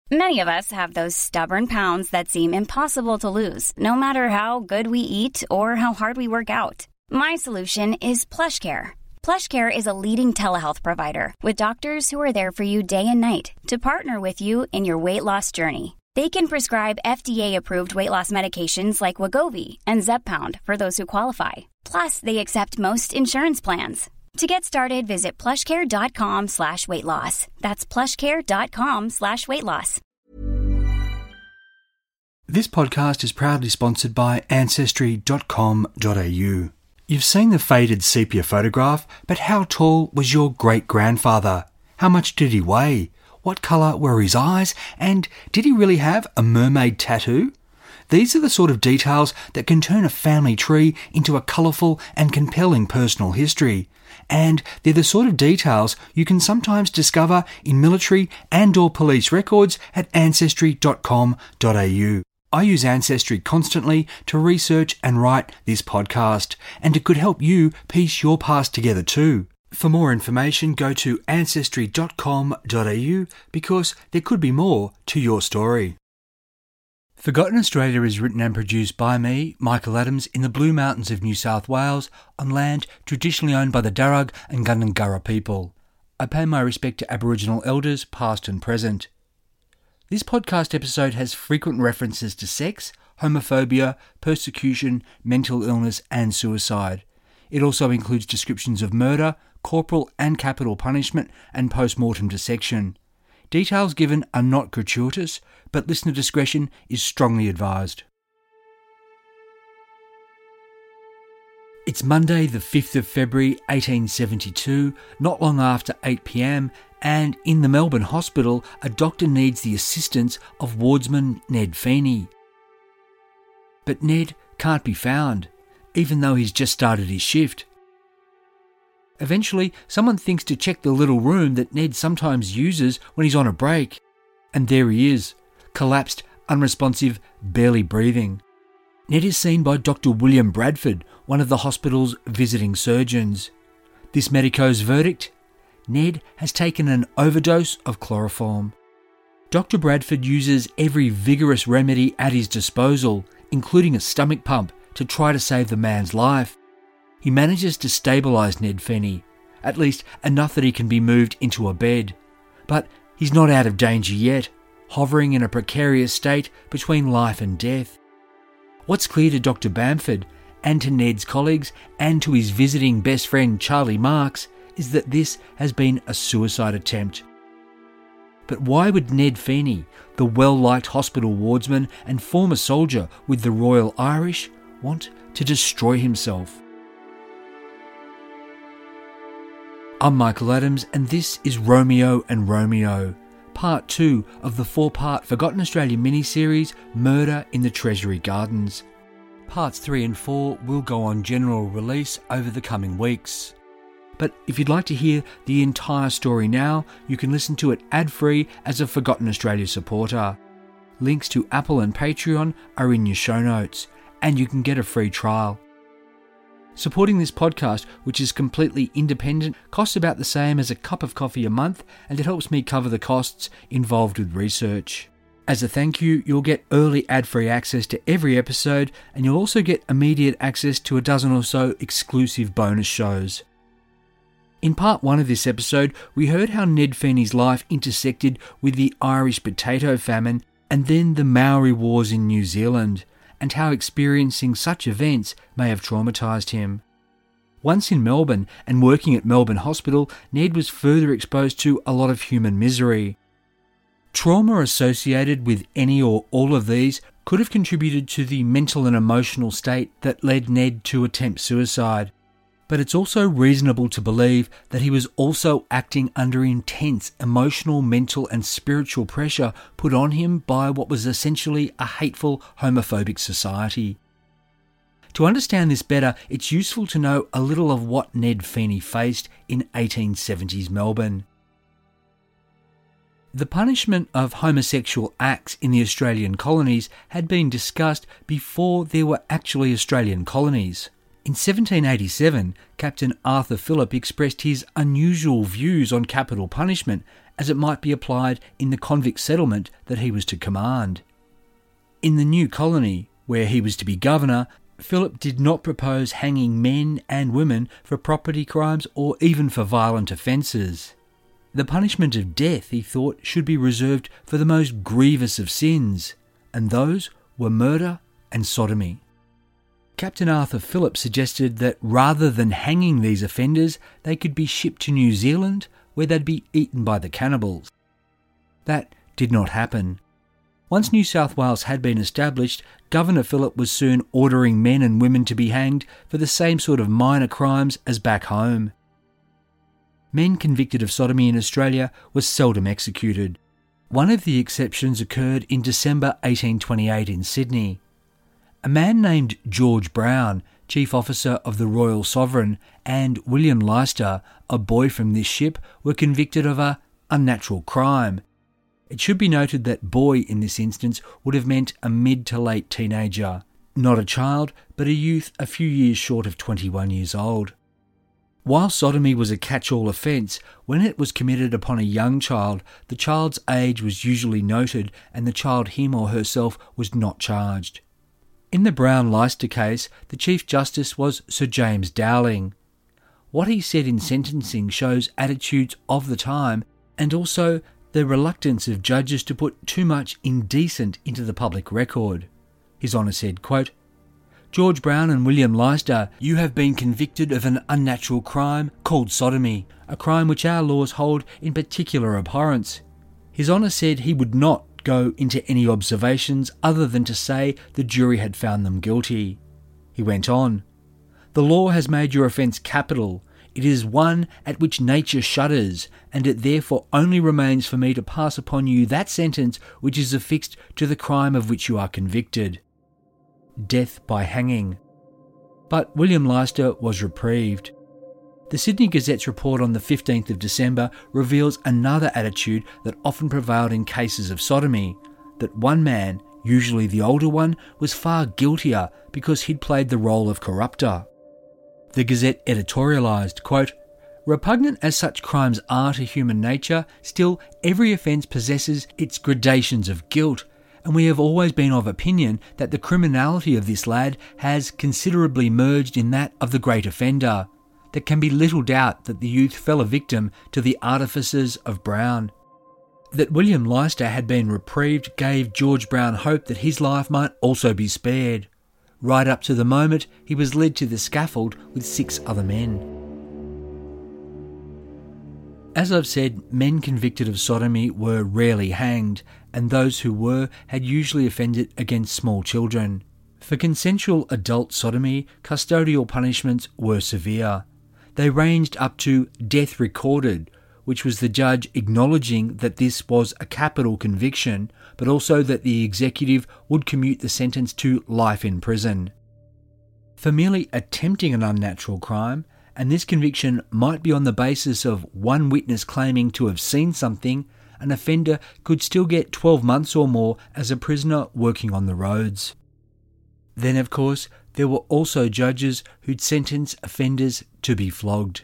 Many of us have those stubborn pounds that seem impossible to lose, no matter how good we eat or how hard we work out. My solution is PlushCare. PlushCare is a leading telehealth provider with doctors who are there for you day and night to partner with you in your weight loss journey. They can prescribe FDA-approved weight loss medications like Wegovy and Zepbound for those who qualify. Plus, they accept most insurance plans. To get started, visit plushcare.com/weightloss. That's plushcare.com/weightloss. This podcast is proudly sponsored by Ancestry.com.au. You've seen the faded sepia photograph, but how tall was your great-grandfather? How much did he weigh? What colour were his eyes? And did he really have a mermaid tattoo? These are the sort of details that can turn a family tree into a colourful and compelling personal history. And they're the sort of details you can sometimes discover in military and or police records at Ancestry.com.au. I use Ancestry constantly to research and write this podcast, and it could help you piece your past together too. For more information, go to Ancestry.com.au because there could be more to your story. Forgotten Australia is written and produced by me, Michael Adams, in the Blue Mountains of New South Wales, on land traditionally owned by the Darug and Gundungurra people. I pay my respect to Aboriginal elders, past and present. This podcast episode has frequent references to sex, homophobia, persecution, mental illness and suicide. It also includes descriptions of murder, corporal and capital punishment and post-mortem dissection. Details given are not gratuitous, but listener discretion is strongly advised. It's Monday the 5th of February 1872, not long after 8 p.m, and in the Melbourne hospital a doctor needs the assistance of wardsman Ned Feeney. But Ned can't be found, even though he's just started his shift. Eventually, someone thinks to check the little room that Ned sometimes uses when he's on a break. And there he is, collapsed, unresponsive, barely breathing. Ned is seen by Dr. William Bradford, one of the hospital's visiting surgeons. This medico's verdict? Ned has taken an overdose of chloroform. Dr. Bradford uses every vigorous remedy at his disposal, including a stomach pump, to try to save the man's life. He manages to stabilise Ned Feeney, at least enough that he can be moved into a bed. But he's not out of danger yet, hovering in a precarious state between life and death. What's clear to Dr. Bamford, and to Ned's colleagues, and to his visiting best friend Charlie Marks, is that this has been a suicide attempt. But why would Ned Feeney, the well-liked hospital wardsman and former soldier with the Royal Irish, want to destroy himself? I'm Michael Adams, and this is Romeo and Romeo, Part 2 of the 4-part Forgotten Australia miniseries Murder in the Treasury Gardens. Parts 3 and 4 will go on general release over the coming weeks. But if you'd like to hear the entire story now, you can listen to it ad-free as a Forgotten Australia supporter. Links to Apple and Patreon are in your show notes, and you can get a free trial. Supporting this podcast, which is completely independent, costs about the same as a cup of coffee a month, and it helps me cover the costs involved with research. As a thank you, you'll get early ad-free access to every episode, and you'll also get immediate access to a dozen or so exclusive bonus shows. In part 1 of this episode, we heard how Ned Feeney's life intersected with the Irish potato famine and then the Maori Wars in New Zealand, and how experiencing such events may have traumatised him. Once in Melbourne and working at Melbourne Hospital, Ned was further exposed to a lot of human misery. Trauma associated with any or all of these could have contributed to the mental and emotional state that led Ned to attempt suicide. But it's also reasonable to believe that he was also acting under intense emotional, mental and spiritual pressure put on him by what was essentially a hateful, homophobic society. To understand this better, it's useful to know a little of what Ned Feeney faced in 1870s Melbourne. The punishment of homosexual acts in the Australian colonies had been discussed before there were actually Australian colonies. In 1787, Captain Arthur Phillip expressed his unusual views on capital punishment as it might be applied in the convict settlement that he was to command. In the new colony, where he was to be governor, Philip did not propose hanging men and women for property crimes or even for violent offences. The punishment of death, he thought, should be reserved for the most grievous of sins, and those were murder and sodomy. Captain Arthur Phillip suggested that rather than hanging these offenders, they could be shipped to New Zealand, where they'd be eaten by the cannibals. That did not happen. Once New South Wales had been established, Governor Phillip was soon ordering men and women to be hanged for the same sort of minor crimes as back home. Men convicted of sodomy in Australia were seldom executed. One of the exceptions occurred in December 1828 in Sydney. A man named George Brown, Chief Officer of the Royal Sovereign, and William Leicester, a boy from this ship, were convicted of a unnatural crime. It should be noted that boy in this instance would have meant a mid to late teenager, not a child, but a youth a few years short of 21 years old. While sodomy was a catch-all offence, when it was committed upon a young child, the child's age was usually noted and the child him or herself was not charged. In the Brown-Leicester case, the Chief Justice was Sir James Dowling. What he said in sentencing shows attitudes of the time and also the reluctance of judges to put too much indecent into the public record. His Honour said, quote, "George Brown and William Leicester, you have been convicted of an unnatural crime called sodomy, a crime which our laws hold in particular abhorrence." His Honour said he would not go into any observations other than to say the jury had found them guilty. He went on, "The law has made your offence capital. It is one at which nature shudders, and it therefore only remains for me to pass upon you that sentence which is affixed to the crime of which you are convicted. Death by hanging." But William Leicester was reprieved. The Sydney Gazette's report on the 15th of December reveals another attitude that often prevailed in cases of sodomy, that one man, usually the older one, was far guiltier because he'd played the role of corrupter. The Gazette editorialised, quote, "Repugnant as such crimes are to human nature, still every offence possesses its gradations of guilt, and we have always been of opinion that the criminality of this lad has considerably merged in that of the great offender. There can be little doubt that the youth fell a victim to the artifices of Brown. That William Leicester had been reprieved gave George Brown hope that his life might also be spared, right up to the moment he was led to the scaffold with 6 other men." As I've said, men convicted of sodomy were rarely hanged, and those who were had usually offended against small children. For consensual adult sodomy, custodial punishments were severe. They ranged up to death recorded, which was the judge acknowledging that this was a capital conviction, but also that the executive would commute the sentence to life in prison. For merely attempting an unnatural crime, and this conviction might be on the basis of one witness claiming to have seen something, an offender could still get 12 months or more as a prisoner working on the roads. Then, of course, there were also judges who'd sentence offenders to be flogged.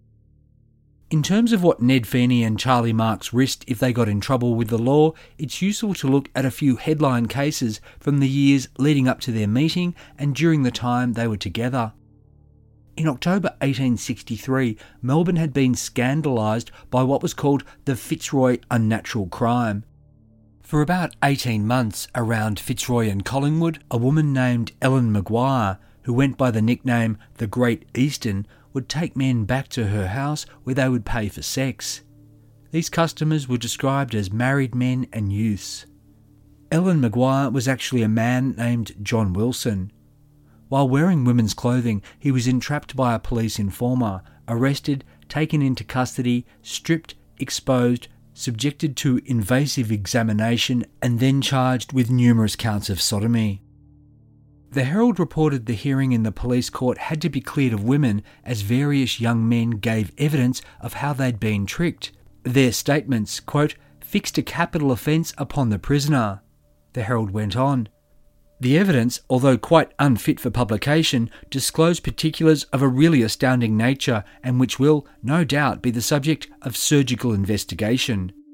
In terms of what Ned Feeney and Charlie Marks risked if they got in trouble with the law, it's useful to look at a few headline cases from the years leading up to their meeting and during the time they were together. In October 1863, Melbourne had been scandalised by what was called the Fitzroy unnatural crime. For about 18 months around Fitzroy and Collingwood, a woman named Ellen Maguire, who went by the nickname the Great Eastern, would take men back to her house where they would pay for sex. These customers were described as married men and youths. Ellen Maguire was actually a man named John Wilson. While wearing women's clothing, he was entrapped by a police informer, arrested, taken into custody, stripped, exposed, subjected to invasive examination, and then charged with numerous counts of sodomy. The Herald reported the hearing in the police court had to be cleared of women as various young men gave evidence of how they'd been tricked. Their statements, quote, "fixed a capital offence upon the prisoner." The Herald went on. The evidence, although quite unfit for publication, disclosed particulars of a really astounding nature and which will, no doubt, be the subject of surgical investigation.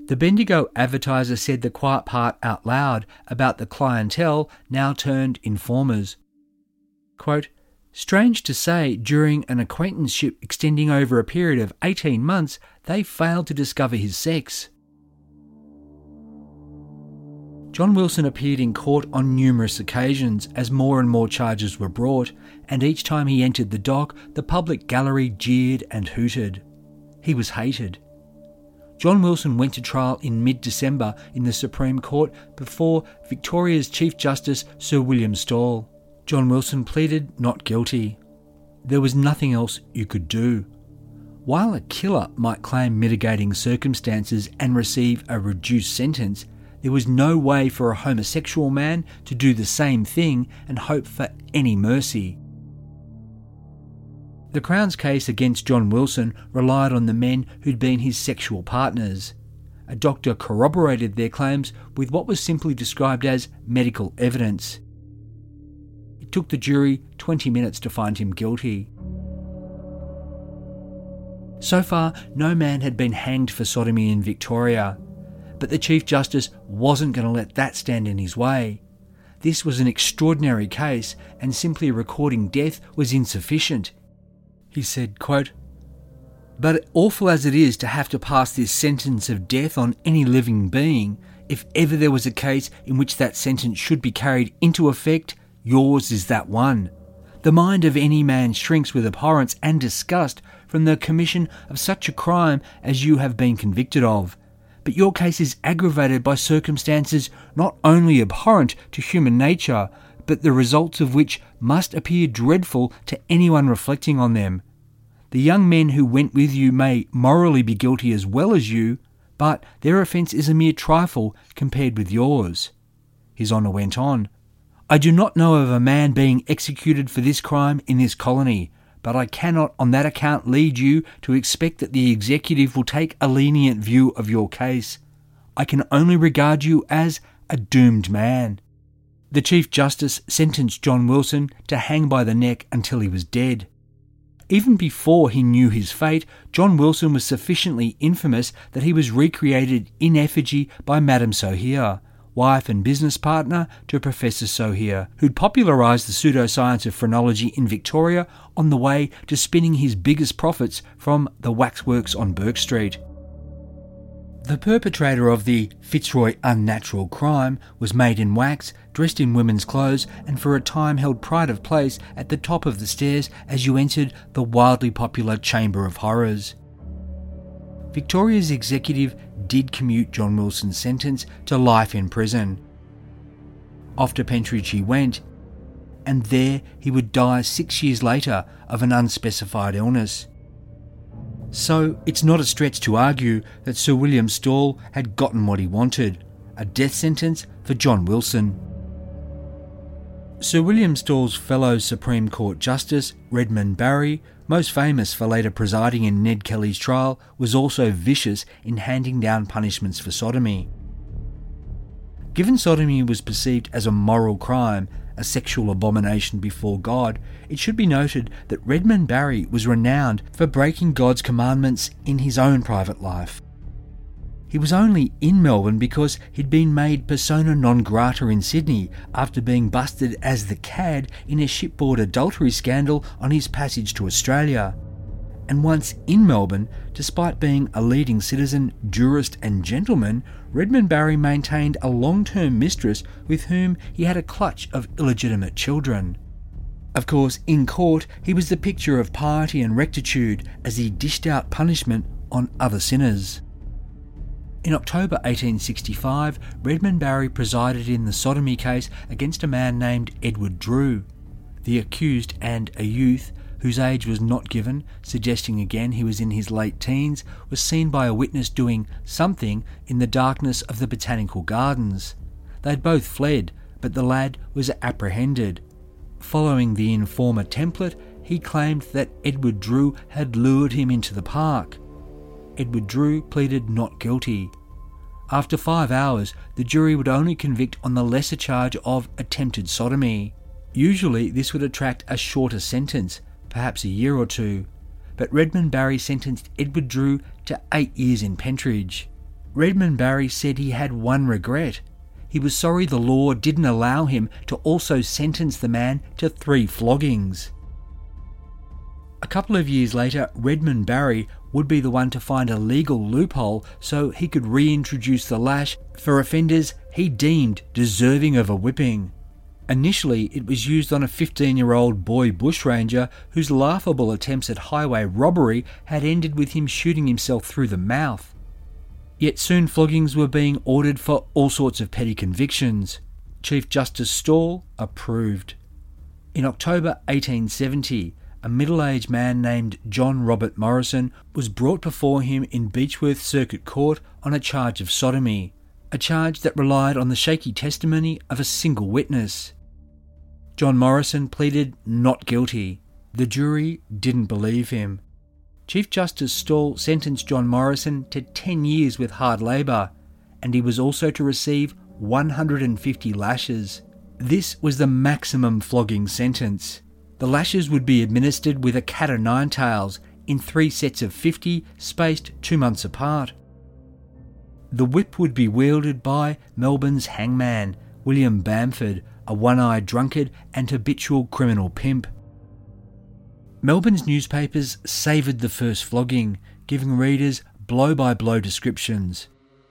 The Bendigo Advertiser said the quiet part out loud about the clientele now turned informers. Quote, "Strange to say, during an acquaintanceship extending over a period of 18 months, they failed to discover his sex." John Wilson appeared in court on numerous occasions as more and more charges were brought, and each time he entered the dock, the public gallery jeered and hooted. He was hated. John Wilson went to trial in mid-December in the Supreme Court before Victoria's Chief Justice Sir William Stawell. John Wilson pleaded not guilty. There was nothing else you could do. While a killer might claim mitigating circumstances and receive a reduced sentence, there was no way for a homosexual man to do the same thing and hope for any mercy. The Crown's case against John Wilson relied on the men who'd been his sexual partners. A doctor corroborated their claims with what was simply described as medical evidence. It took the jury 20 minutes to find him guilty. So far, no man had been hanged for sodomy in Victoria, but the Chief Justice wasn't going to let that stand in his way. This was an extraordinary case, and simply recording death was insufficient. He said, quote, "But awful as it is to have to pass this sentence of death on any living being, if ever there was a case in which that sentence should be carried into effect, yours is that one. The mind of any man shrinks with abhorrence and disgust from the commission of such a crime as you have been convicted of. But your case is aggravated by circumstances not only abhorrent to human nature, but the results of which must appear dreadful to anyone reflecting on them. The young men who went with you may morally be guilty as well as you, but their offence is a mere trifle compared with yours." His Honour went on, "I do not know of a man being executed for this crime in this colony, but I cannot on that account lead you to expect that the executive will take a lenient view of your case. I can only regard you as a doomed man." The Chief Justice sentenced John Wilson to hang by the neck until he was dead. Even before he knew his fate, John Wilson was sufficiently infamous that he was recreated in effigy by Madame Sohier, wife and business partner to Professor Sohier, who'd popularised the pseudoscience of phrenology in Victoria on the way to spinning his biggest profits from the waxworks on Bourke Street. The perpetrator of the Fitzroy unnatural crime was made in wax, dressed in women's clothes, and for a time held pride of place at the top of the stairs as you entered the wildly popular Chamber of Horrors. Victoria's executive did commute John Wilson's sentence to life in prison. Off to Pentridge he went, and there he would die 6 years later of an unspecified illness. So it's not a stretch to argue that Sir William Stawell had gotten what he wanted, a death sentence for John Wilson. Sir William Stawell's fellow Supreme Court Justice, Redmond Barry, most famous for later presiding in Ned Kelly's trial, was also vicious in handing down punishments for sodomy. Given sodomy was perceived as a moral crime, a sexual abomination before God, it should be noted that Redmond Barry was renowned for breaking God's commandments in his own private life. He was only in Melbourne because he'd been made persona non grata in Sydney after being busted as the cad in a shipboard adultery scandal on his passage to Australia. And once in Melbourne, despite being a leading citizen, jurist and gentleman, Redmond Barry maintained a long-term mistress with whom he had a clutch of illegitimate children. Of course, in court, he was the picture of piety and rectitude as he dished out punishment on other sinners. In October 1865, Redmond Barry presided in the sodomy case against a man named Edward Drew. The accused, and a youth, whose age was not given, suggesting again he was in his late teens, was seen by a witness doing something in the darkness of the Botanical Gardens. They'd both fled, but the lad was apprehended. Following the informer template, he claimed that Edward Drew had lured him into the park. Edward Drew pleaded not guilty. After 5 hours, the jury would only convict on the lesser charge of attempted sodomy. Usually this would attract a shorter sentence, perhaps a year or two, but Redmond Barry sentenced Edward Drew to 8 years in Pentridge. Redmond Barry said he had one regret. He was sorry the law didn't allow him to also sentence the man to 3 floggings. A couple of years later, Redmond Barry would be the one to find a legal loophole so he could reintroduce the lash for offenders he deemed deserving of a whipping. Initially, it was used on a 15-year-old boy bushranger whose laughable attempts at highway robbery had ended with him shooting himself through the mouth. Yet soon floggings were being ordered for all sorts of petty convictions. Chief Justice Stawell approved. In October 1870, a middle-aged man named John Robert Morrison was brought before him in Beechworth Circuit Court on a charge of sodomy, a charge that relied on the shaky testimony of a single witness. John Morrison pleaded not guilty. The jury didn't believe him. Chief Justice Stawell sentenced John Morrison to 10 years with hard labour, and he was also to receive 150 lashes. This was the maximum flogging sentence. The lashes would be administered with a cat-o'-nine tails in 3 sets of 50, spaced 2 months apart. The whip would be wielded by Melbourne's hangman, William Bamford, a one-eyed drunkard and habitual criminal pimp. Melbourne's newspapers savoured the first flogging, giving readers blow-by-blow descriptions.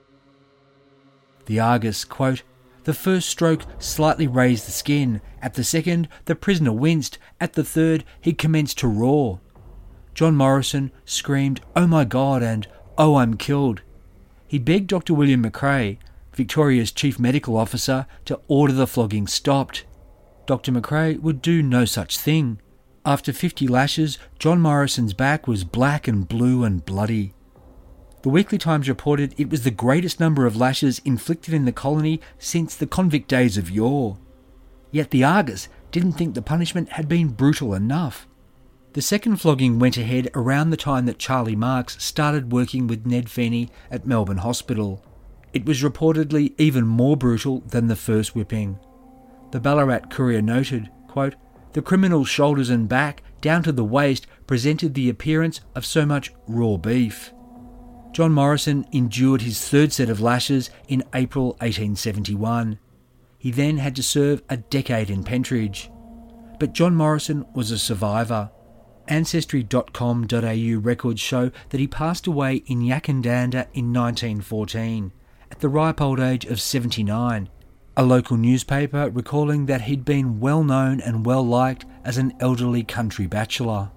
The Argus, quote, "The first stroke slightly raised the skin. At the second, the prisoner winced. At the third, he commenced to roar. John Morrison screamed, 'Oh my God,' and 'Oh, I'm killed.' He begged Dr. William McRae, Victoria's chief medical officer, to order the flogging stopped. Dr. McRae would do no such thing. After 50 lashes, John Morrison's back was black and blue and bloody. The Weekly Times reported it was the greatest number of lashes inflicted in the colony since the convict days of yore. Yet the Argus didn't think the punishment had been brutal enough. The second flogging went ahead around the time that Charlie Marks started working with Ned Feeney at Melbourne Hospital. It was reportedly even more brutal than the first whipping. The Ballarat Courier noted, quote, "The criminal's shoulders and back, down to the waist, presented the appearance of so much raw beef." John Morrison endured his third set of lashes in April 1871. He then had to serve a decade in Pentridge. But John Morrison was a survivor. Ancestry.com.au records show that he passed away in Yackandandah in 1914, at the ripe old age of 79, a local newspaper recalling that he'd been well known and well liked as an elderly country bachelor.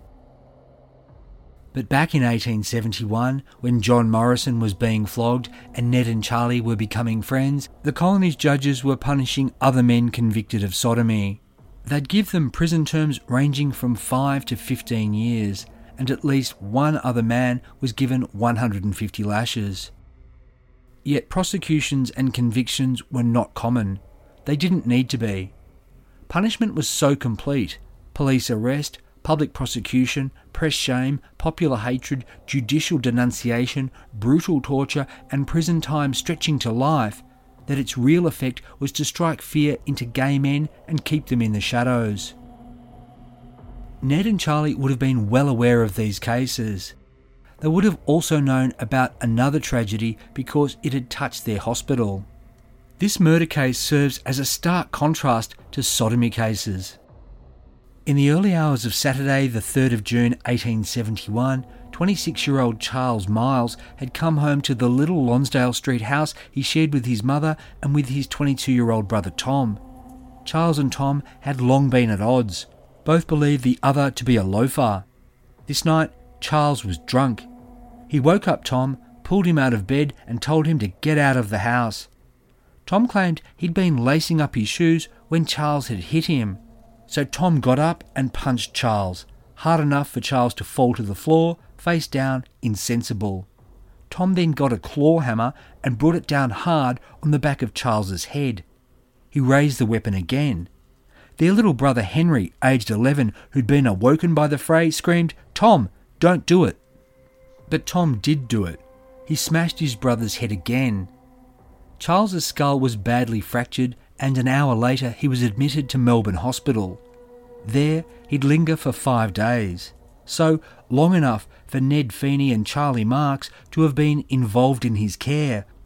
But back in 1871, when John Morrison was being flogged and Ned and Charlie were becoming friends, the colony's judges were punishing other men convicted of sodomy. They'd give them prison terms ranging from 5 to 15 years, and at least one other man was given 150 lashes. Yet prosecutions and convictions were not common. They didn't need to be. Punishment was so complete: police arrest, public prosecution, press shame, popular hatred, judicial denunciation, brutal torture, and prison time stretching to life, that its real effect was to strike fear into gay men and keep them in the shadows. Ned and Charlie would have been well aware of these cases. They would have also known about another tragedy because it had touched their hospital. This murder case serves as a stark contrast to sodomy cases. In the early hours of Saturday, the 3rd of June 1871, 26-year-old Charles Miles had come home to the little Lonsdale Street house he shared with his mother and with his 22-year-old brother Tom. Charles and Tom had long been at odds. Both believed the other to be a loafer. This night, Charles was drunk. He woke up Tom, pulled him out of bed and told him to get out of the house. Tom claimed he'd been lacing up his shoes when Charles had hit him. So Tom got up and punched Charles, hard enough for Charles to fall to the floor, face down, insensible. Tom then got a claw hammer and brought it down hard on the back of Charles's head. He raised the weapon again. Their little brother Henry, aged 11, who'd been awoken by the fray, screamed, "Tom, don't do it." But Tom did do it. He smashed his brother's head again. Charles's skull was badly fractured, and an hour later he was admitted to Melbourne Hospital. There he'd linger for 5 days, so long enough for Ned Feeney and Charlie Marks to have been involved in his care,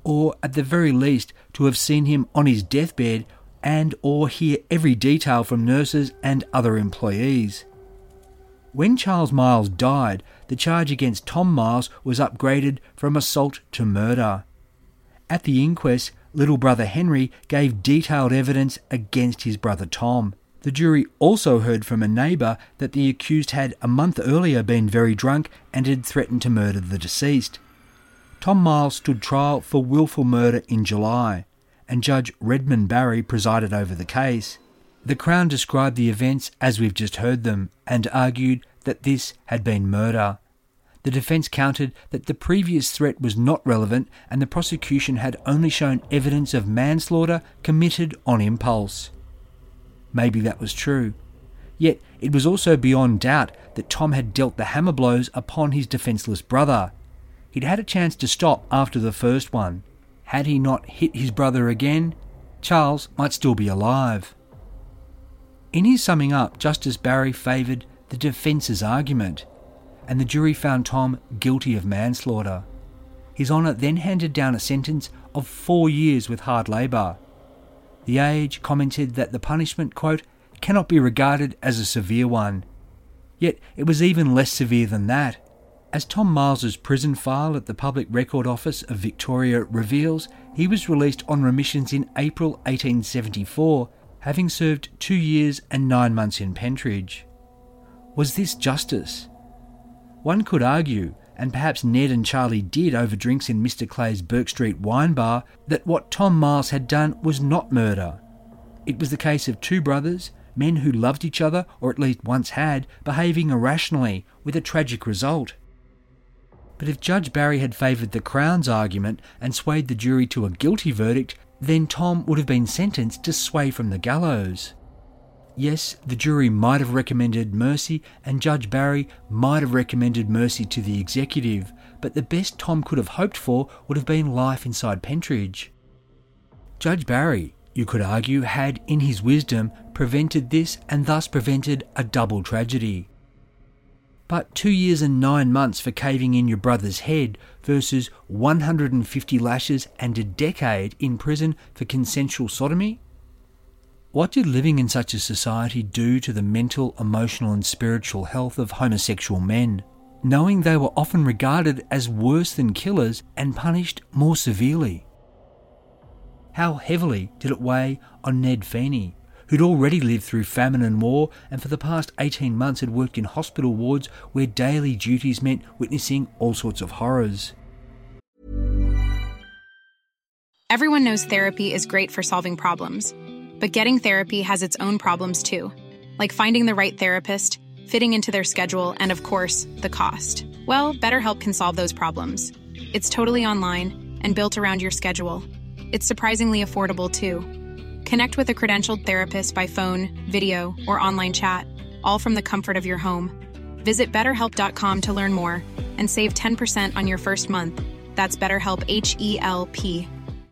or at the very least to have seen him on his deathbed and or hear every detail from nurses and other employees. When Charles Miles died, the charge against Tom Miles was upgraded from assault to murder. At the inquest, little brother Henry gave detailed evidence against his brother Tom. The jury also heard from a neighbour that the accused had a month earlier been very drunk and had threatened to murder the deceased. Tom Miles stood trial for willful murder in July, and Judge Redmond Barry presided over the case. The Crown described the events as we've just heard them and argued that this had been murder. The defence countered that the previous threat was not relevant and the prosecution had only shown evidence of manslaughter committed on impulse. Maybe that was true. Yet it was also beyond doubt that Tom had dealt the hammer blows upon his defenceless brother. He'd had a chance to stop after the first one. Had he not hit his brother again, Charles might still be alive. In his summing up, Justice Barry favoured the defence's argument, and the jury found Tom guilty of manslaughter. His Honour then handed down a sentence of 4 years with hard labour. The Age commented that the punishment, quote, cannot be regarded as a severe one. Yet it was even less severe than that. As Tom Miles's prison file at the Public Record Office of Victoria reveals, he was released on remissions in April 1874, having served 2 years and 9 months in Pentridge. Was this justice? One could argue, and perhaps Ned and Charlie did over drinks in Mr. Clay's Burke Street wine bar, that what Tom Miles had done was not murder. It was the case of two brothers, men who loved each other, or at least once had, behaving irrationally, with a tragic result. But if Judge Barry had favoured the Crown's argument and swayed the jury to a guilty verdict, then Tom would have been sentenced to sway from the gallows. Yes, the jury might have recommended mercy, and Judge Barry might have recommended mercy to the executive, but the best Tom could have hoped for would have been life inside Pentridge. Judge Barry, you could argue, had, in his wisdom, prevented this and thus prevented a double tragedy. But 2 years and 9 months for caving in your brother's head versus 150 lashes and a decade in prison for consensual sodomy? What did living in such a society do to the mental, emotional and spiritual health of homosexual men, knowing they were often regarded as worse than killers and punished more severely? How heavily did it weigh on Ned Feeney, who'd already lived through famine and war and for the past 18 months had worked in hospital wards where daily duties meant witnessing all sorts of horrors? Everyone knows therapy is great for solving problems. But getting therapy has its own problems too, like finding the right therapist, fitting into their schedule, and of course, the cost. Well, BetterHelp can solve those problems. It's totally online and built around your schedule. It's surprisingly affordable too. Connect with a credentialed therapist by phone, video, or online chat, all from the comfort of your home. Visit BetterHelp.com to learn more and save 10% on your first month. That's BetterHelp, H-E-L-P.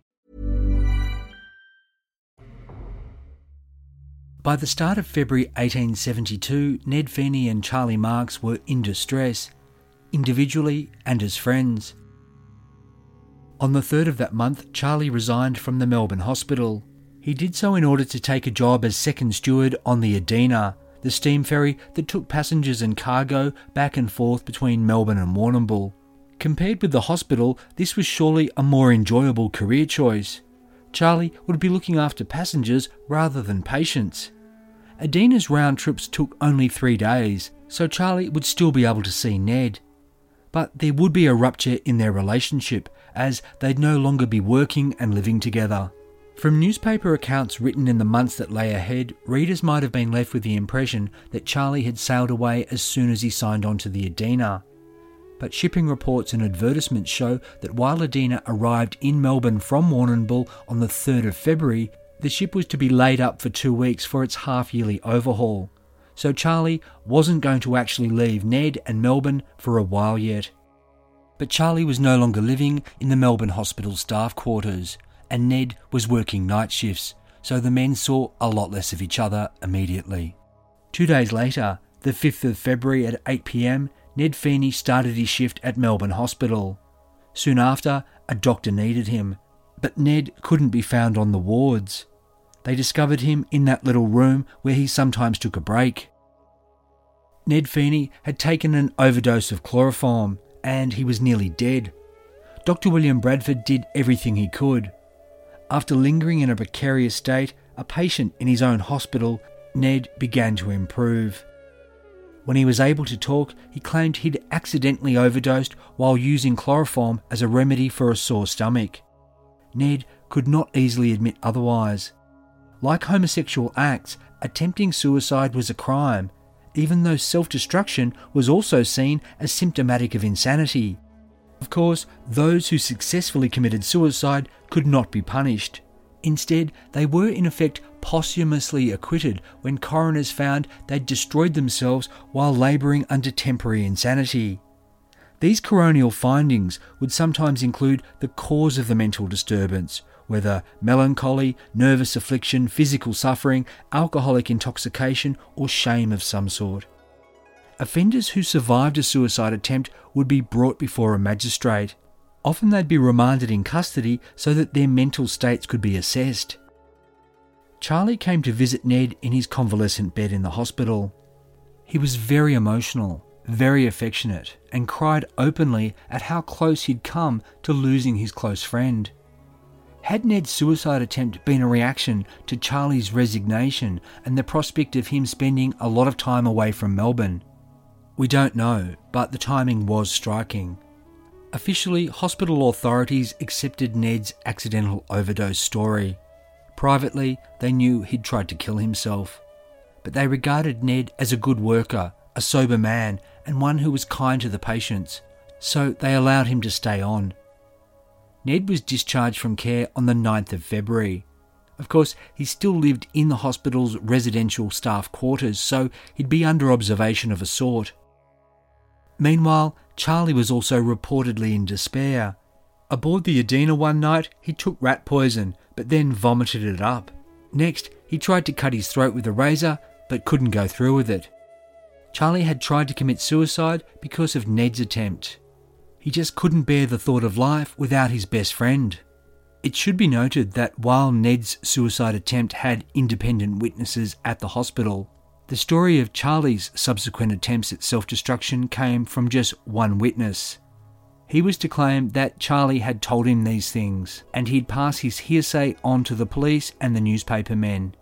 By the start of February 1872, Ned Feeney and Charlie Marks were in distress, individually and as friends. On the 3rd of that month, Charlie resigned from the Melbourne Hospital. He did so in order to take a job as second steward on the Adina, the steam ferry that took passengers and cargo back and forth between Melbourne and Warrnambool. Compared with the hospital, this was surely a more enjoyable career choice. Charlie would be looking after passengers rather than patients. Adina's round trips took only 3 days, so Charlie would still be able to see Ned. But there would be a rupture in their relationship, as they'd no longer be working and living together. From newspaper accounts written in the months that lay ahead, readers might have been left with the impression that Charlie had sailed away as soon as he signed on to the Adina. But shipping reports and advertisements show that while Adina arrived in Melbourne from Warrnambool on the 3rd of February, the ship was to be laid up for 2 weeks for its half-yearly overhaul. So Charlie wasn't going to actually leave Ned and Melbourne for a while yet. But Charlie was no longer living in the Melbourne Hospital staff quarters, and Ned was working night shifts, so the men saw a lot less of each other immediately. 2 days later, the 5th of February at 8 p.m, Ned Feeney started his shift at Melbourne Hospital. Soon after, a doctor needed him, but Ned couldn't be found on the wards. They discovered him in that little room where he sometimes took a break. Ned Feeney had taken an overdose of chloroform and he was nearly dead. Dr. William Bradford did everything he could. After lingering in a precarious state, a patient in his own hospital, Ned began to improve. When he was able to talk, he claimed he'd accidentally overdosed while using chloroform as a remedy for a sore stomach. Ned could not easily admit otherwise. Like homosexual acts, attempting suicide was a crime, even though self-destruction was also seen as symptomatic of insanity. Of course, those who successfully committed suicide could not be punished. Instead, they were in effect posthumously acquitted when coroners found they'd destroyed themselves while labouring under temporary insanity. These coronial findings would sometimes include the cause of the mental disturbance, whether melancholy, nervous affliction, physical suffering, alcoholic intoxication, or shame of some sort. Offenders who survived a suicide attempt would be brought before a magistrate. Often they'd be remanded in custody so that their mental states could be assessed. Charlie came to visit Ned in his convalescent bed in the hospital. He was very emotional, very affectionate, and cried openly at how close he'd come to losing his close friend. Had Ned's suicide attempt been a reaction to Charlie's resignation and the prospect of him spending a lot of time away from Melbourne? We don't know, but the timing was striking. Officially, hospital authorities accepted Ned's accidental overdose story. Privately, they knew he'd tried to kill himself. But they regarded Ned as a good worker, a sober man, and one who was kind to the patients, so they allowed him to stay on. Ned was discharged from care on the 9th of February. Of course, he still lived in the hospital's residential staff quarters, so he'd be under observation of a sort. Meanwhile, Charlie was also reportedly in despair. Aboard the Adena one night, he took rat poison, but then vomited it up. Next, he tried to cut his throat with a razor, but couldn't go through with it. Charlie had tried to commit suicide because of Ned's attempt. He just couldn't bear the thought of life without his best friend. It should be noted that while Ned's suicide attempt had independent witnesses at the hospital, the story of Charlie's subsequent attempts at self-destruction came from just one witness. He was to claim that Charlie had told him these things, and he'd pass his hearsay on to the police and the newspaper men.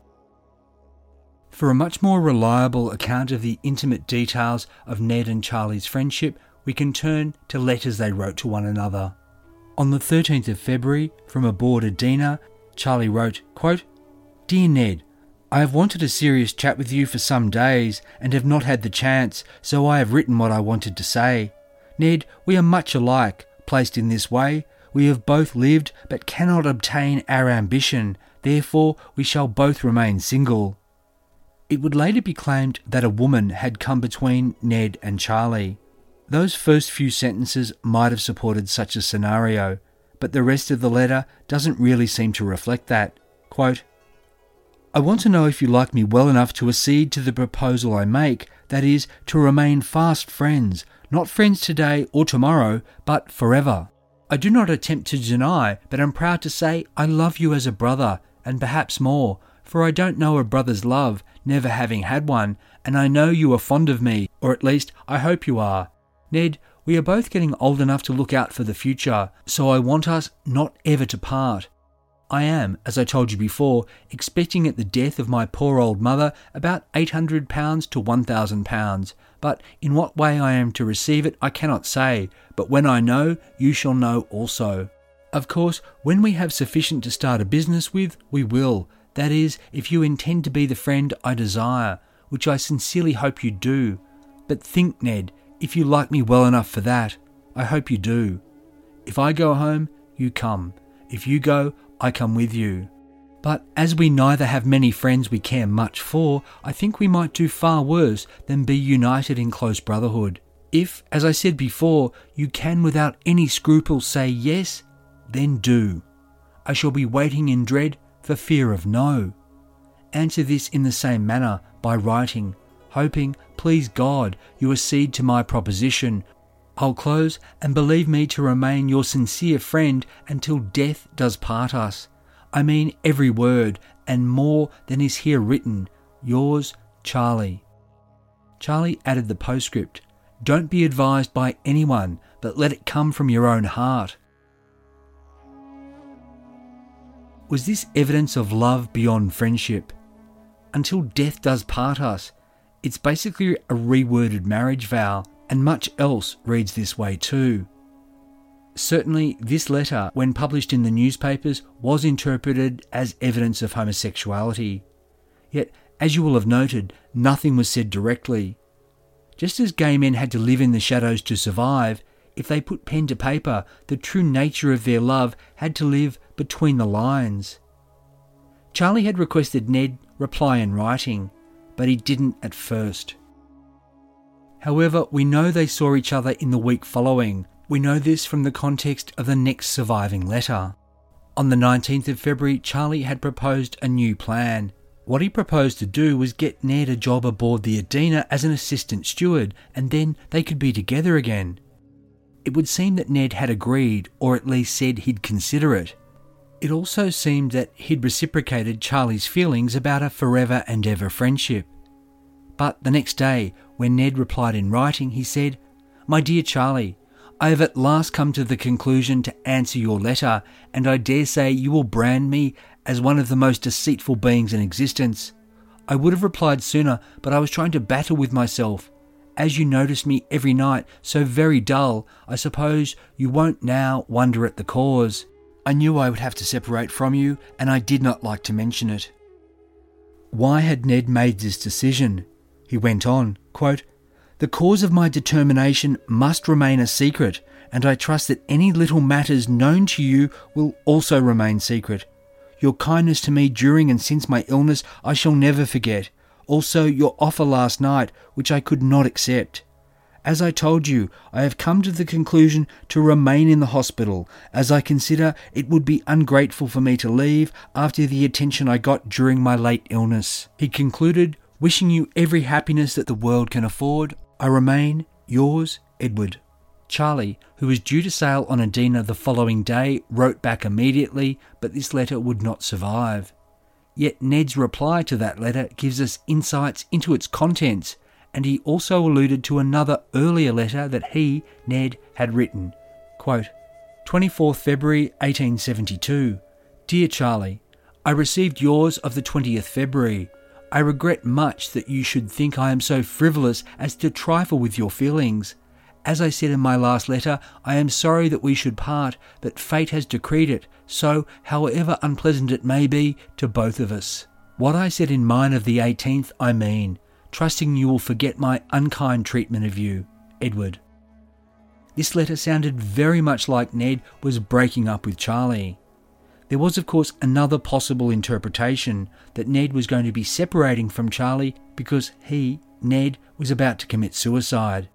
For a much more reliable account of the intimate details of Ned and Charlie's friendship, we can turn to letters they wrote to one another. On the 13th of February, from aboard Adena, Charlie wrote, quote, "Dear Ned, I have wanted a serious chat with you for some days and have not had the chance, so I have written what I wanted to say. Ned, we are much alike, placed in this way. We have both lived but cannot obtain our ambition, therefore we shall both remain single." It would later be claimed that a woman had come between Ned and Charlie. Those first few sentences might have supported such a scenario, but the rest of the letter doesn't really seem to reflect that. Quote, "I want to know if you like me well enough to accede to the proposal I make, that is, to remain fast friends, not friends today or tomorrow, but forever. I do not attempt to deny, but am proud to say I love you as a brother, and perhaps more, for I don't know a brother's love, never having had one, and I know you are fond of me, or at least I hope you are. Ned, we are both getting old enough to look out for the future, so I want us not ever to part. I am, as I told you before, expecting at the death of my poor old mother about £800 to £1,000, but in what way I am to receive it I cannot say, but when I know, you shall know also. Of course, when we have sufficient to start a business with, we will, that is, if you intend to be the friend I desire, which I sincerely hope you do. But think, Ned, if you like me well enough for that, I hope you do. If I go home, you come. If you go, I come with you. But as we neither have many friends we care much for, I think we might do far worse than be united in close brotherhood. If, as I said before, you can without any scruple say yes, then do. I shall be waiting in dread for fear of no. Answer this in the same manner by writing, hoping, please God, you accede to my proposition. I'll close, and believe me to remain your sincere friend until death does part us. I mean every word, and more than is here written. Yours, Charlie. Charlie added the postscript, don't be advised by anyone, but let it come from your own heart. Was this evidence of love beyond friendship? Until death does part us. It's basically a reworded marriage vow, and much else reads this way too. Certainly, this letter, when published in the newspapers, was interpreted as evidence of homosexuality. Yet, as you will have noted, nothing was said directly. Just as gay men had to live in the shadows to survive, if they put pen to paper, the true nature of their love had to live between the lines. Charlie had requested Ned reply in writing, but he didn't at first. However, we know they saw each other in the week following. We know this from the context of the next surviving letter. On the 19th of February, Charlie had proposed a new plan. What he proposed to do was get Ned a job aboard the Adina as an assistant steward, and then they could be together again. It would seem that Ned had agreed, or at least said he'd consider it. It also seemed that he'd reciprocated Charlie's feelings about a forever and ever friendship. But the next day, when Ned replied in writing, he said, "My dear Charlie, I have at last come to the conclusion to answer your letter, and I dare say you will brand me as one of the most deceitful beings in existence. I would have replied sooner, but I was trying to battle with myself. As you notice me every night, so very dull, I suppose you won't now wonder at the cause. I knew I would have to separate from you, and I did not like to mention it." Why had Ned made this decision? He went on, quote, "The cause of my determination must remain a secret, and I trust that any little matters known to you will also remain secret. Your kindness to me during and since my illness I shall never forget. Also your offer last night, which I could not accept. As I told you, I have come to the conclusion to remain in the hospital, as I consider it would be ungrateful for me to leave after the attention I got during my late illness." He concluded, "Wishing you every happiness that the world can afford, I remain, yours, Edward." Charlie, who was due to sail on Adina the following day, wrote back immediately, but this letter would not survive. Yet Ned's reply to that letter gives us insights into its contents, and he also alluded to another earlier letter that he, Ned, had written. Quote, 24th February 1872. Dear Charlie, I received yours of the 20th February. I regret much that you should think I am so frivolous as to trifle with your feelings. As I said in my last letter, I am sorry that we should part, but fate has decreed it, so, however unpleasant it may be, to both of us. What I said in mine of the 18th I mean, trusting you will forget my unkind treatment of you, Edward. This letter sounded very much like Ned was breaking up with Charlie. There was, of course, another possible interpretation that Ned was going to be separating from Charlie because he, Ned, was about to commit suicide.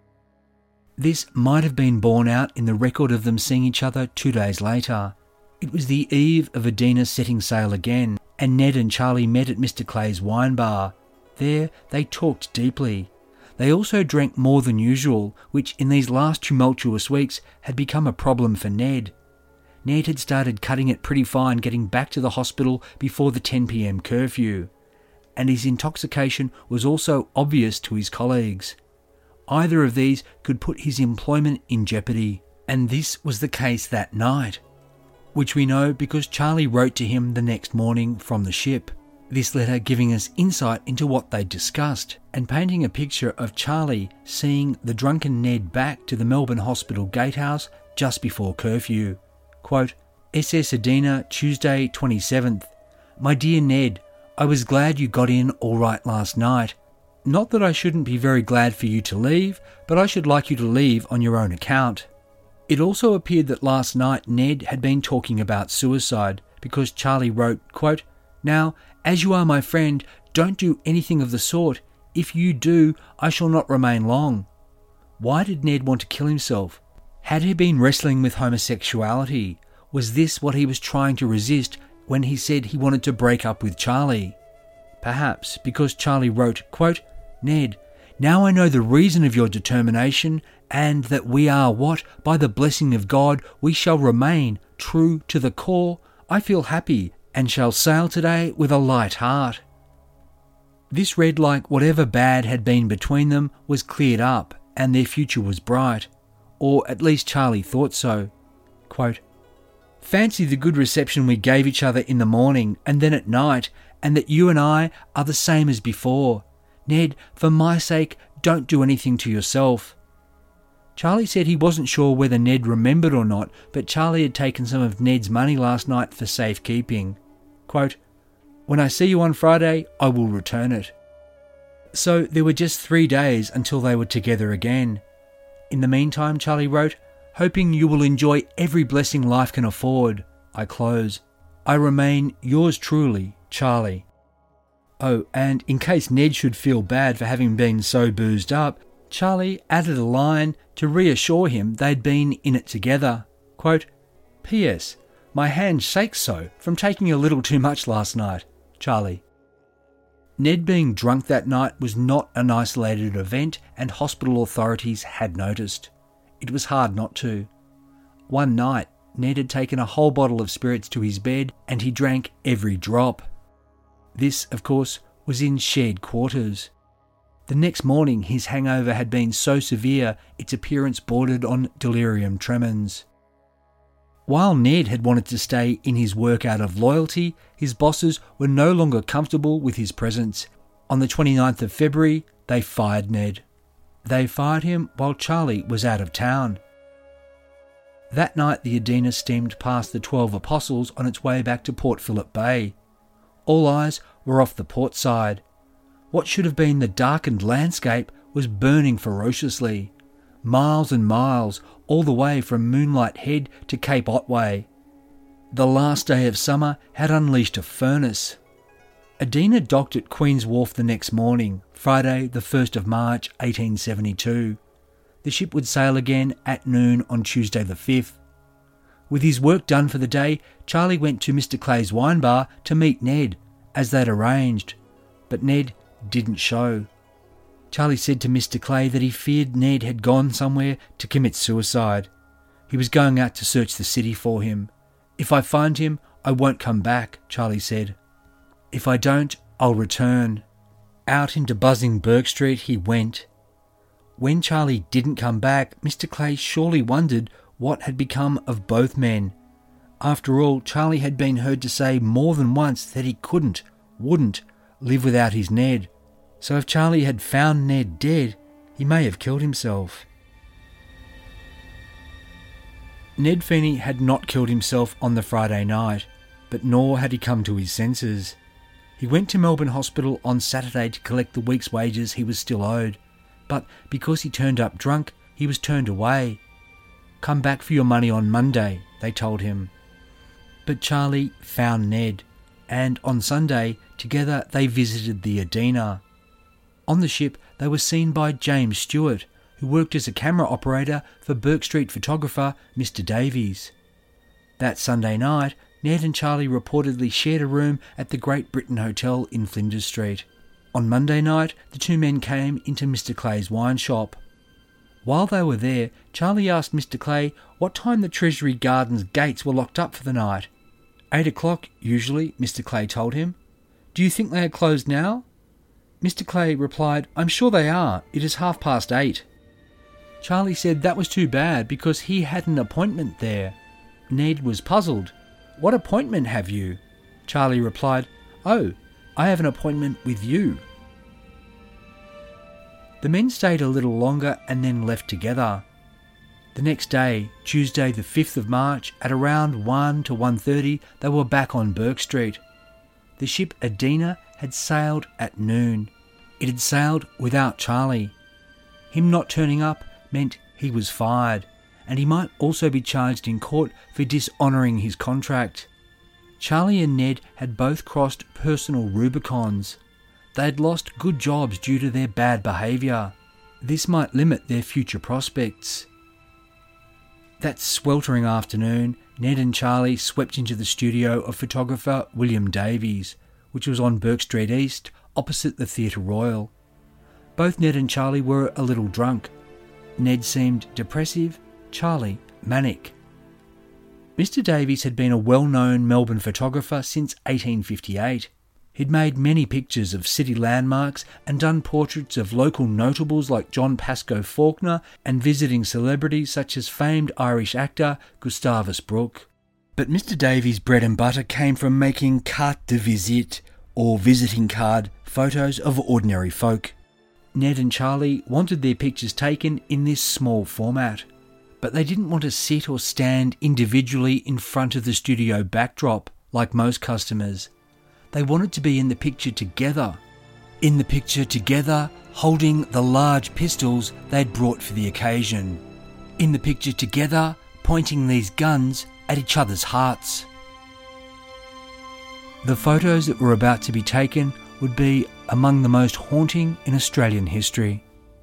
This might have been borne out in the record of them seeing each other 2 days later. It was the eve of Adina setting sail again, and Ned and Charlie met at Mr. Clay's wine bar. There they talked deeply. They also drank more than usual, which in these last tumultuous weeks had become a problem for Ned. Ned had started cutting it pretty fine getting back to the hospital before the 10 p.m. curfew, and his intoxication was also obvious to his colleagues. Either of these could put his employment in jeopardy, and this was the case that night, which we know because Charlie wrote to him the next morning from the ship. This letter giving us insight into what they discussed and painting a picture of Charlie seeing the drunken Ned back to the Melbourne Hospital gatehouse just before curfew. Quote, SS Adina, Tuesday 27th. My dear Ned, I was glad you got in all right last night. Not that I shouldn't be very glad for you to leave, but I should like you to leave on your own account. It also appeared that last night Ned had been talking about suicide because Charlie wrote, quote, Now, as you are my friend, don't do anything of the sort. If you do, I shall not remain long. Why did Ned want to kill himself? Had he been wrestling with homosexuality? Was this what he was trying to resist when he said he wanted to break up with Charlie? Perhaps because Charlie wrote, quote, Ned, Now I know the reason of your determination, and that we are what, by the blessing of God, we shall remain true to the core. I feel happy and shall sail today with a light heart." This read like whatever bad had been between them was cleared up and their future was bright, or at least Charlie thought so. Quote, "Fancy the good reception we gave each other in the morning and then at night, and that you and I are the same as before. Ned, for my sake, don't do anything to yourself." Charlie said he wasn't sure whether Ned remembered or not, but Charlie had taken some of Ned's money last night for safekeeping. Quote, "When I see you on Friday, I will return it." So there were just 3 days until they were together again. In the meantime, Charlie wrote, "Hoping you will enjoy every blessing life can afford. I close. I remain yours truly, Charlie." Oh, and in case Ned should feel bad for having been so boozed up, Charlie added a line to reassure him they'd been in it together. Quote, "P.S. My hand shakes so from taking a little too much last night, Charlie." Ned being drunk that night was not an isolated event, and hospital authorities had noticed. It was hard not to. One night, Ned had taken a whole bottle of spirits to his bed and he drank every drop. This, of course, was in shared quarters. The next morning his hangover had been so severe its appearance bordered on delirium tremens. While Ned had wanted to stay in his work out of loyalty, his bosses were no longer comfortable with his presence. On the 29th of February, they fired Ned. They fired him while Charlie was out of town. That night the Adena steamed past the 12 Apostles on its way back to Port Phillip Bay. All eyes were off the port side. What should have been the darkened landscape was burning ferociously. Miles and miles, all the way from Moonlight Head to Cape Otway. The last day of summer had unleashed a furnace. Adena docked at Queen's Wharf the next morning, Friday the 1st of March 1872. The ship would sail again at noon on Tuesday the 5th. With his work done for the day, Charlie went to Mr. Clay's wine bar to meet Ned, as they'd arranged, but Ned didn't show. Charlie said to Mr. Clay that he feared Ned had gone somewhere to commit suicide. He was going out to search the city for him. "If I find him, I won't come back," Charlie said. "If I don't, I'll return." Out into buzzing Burke Street he went. When Charlie didn't come back, Mr. Clay surely wondered what had become of both men. After all, Charlie had been heard to say more than once that he wouldn't live without his Ned. So if Charlie had found Ned dead, he may have killed himself. Ned Feeney had not killed himself on the Friday night, but nor had he come to his senses. He went to Melbourne Hospital on Saturday to collect the week's wages he was still owed, but because he turned up drunk, he was turned away. "Come back for your money on Monday," they told him. But Charlie found Ned, and on Sunday, together they visited the Adena. On the ship, they were seen by James Stewart, who worked as a camera operator for Burke Street photographer Mr. Davies. That Sunday night, Ned and Charlie reportedly shared a room at the Great Britain Hotel in Flinders Street. On Monday night, the two men came into Mr. Clay's wine shop. While they were there, Charlie asked Mr. Clay what time the Treasury Gardens gates were locked up for the night. 8 o'clock, usually, Mr. Clay told him. "Do you think they are closed now?" Mr. Clay replied, "I'm sure they are. It is 8:30. Charlie said that was too bad because he had an appointment there. Ned was puzzled. "What appointment have you?" Charlie replied, "Oh, I have an appointment with you." The men stayed a little longer and then left together. The next day, Tuesday the 5th of March, at around 1 to 1:30, they were back on Burke Street. The ship Adena had sailed at noon. It had sailed without Charlie. Him not turning up meant he was fired, and he might also be charged in court for dishonouring his contract. Charlie and Ned had both crossed personal Rubicons. They had lost good jobs due to their bad behaviour. This might limit their future prospects. That sweltering afternoon, Ned and Charlie swept into the studio of photographer William Davies, which was on Burke Street East, opposite the Theatre Royal. Both Ned and Charlie were a little drunk. Ned seemed depressive, Charlie manic. Mr. Davies had been a well-known Melbourne photographer since 1858. He'd made many pictures of city landmarks and done portraits of local notables like John Pascoe Faulkner and visiting celebrities such as famed Irish actor Gustavus Brooke. But Mr. Davies' bread and butter came from making carte de visite, or visiting card, photos of ordinary folk. Ned and Charlie wanted their pictures taken in this small format, but they didn't want to sit or stand individually in front of the studio backdrop like most customers. They wanted to be in the picture together. In the picture together, holding the large pistols they'd brought for the occasion. In the picture together, pointing these guns at each other's hearts. The photos that were about to be taken would be among the most haunting in Australian history.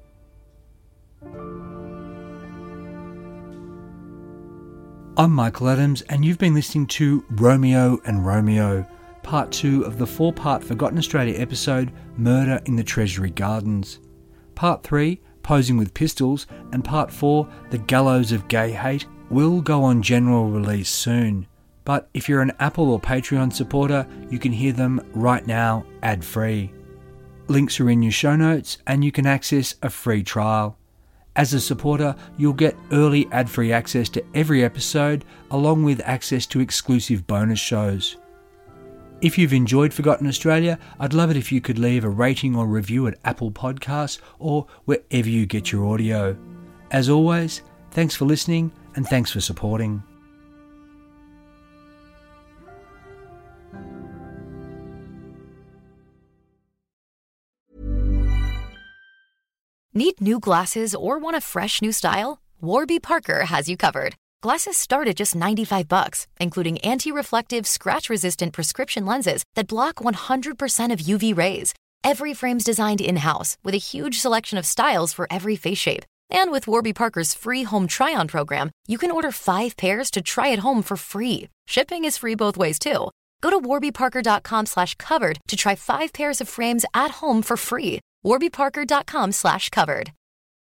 I'm Michael Adams, and you've been listening to Romeo and Romeo, Part 2 of the 4-part Forgotten Australia episode, Murder in the Treasury Gardens. Part 3, Posing with Pistols, and Part 4, The Gallows of Gay Hate, will go on general release soon. But if you're an Apple or Patreon supporter, you can hear them right now, ad-free. Links are in your show notes, and you can access a free trial. As a supporter, you'll get early ad-free access to every episode, along with access to exclusive bonus shows. If you've enjoyed Forgotten Australia, I'd love it if you could leave a rating or review at Apple Podcasts or wherever you get your audio. As always, thanks for listening and thanks for supporting. Need new glasses or want a fresh new style? Warby Parker has you covered. Glasses start at just $95, including anti-reflective, scratch-resistant prescription lenses that block 100% of UV rays. Every frame's designed in-house with a huge selection of styles for every face shape. And with Warby Parker's free home try-on program, you can order 5 pairs to try at home for free. Shipping is free both ways, too. Go to warbyparker.com/covered to try 5 pairs of frames at home for free. warbyparker.com/covered.